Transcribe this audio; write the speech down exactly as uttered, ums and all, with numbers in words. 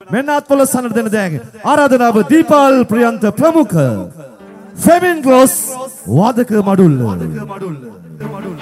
මෙන්නත් පොළොස්සනට දෙන දැන් ආරාධනාව දීපල් ප්‍රියන්ත ප්‍රමුඛ ෆෙමින් ග්ලොස් වාදක මඩුල්ල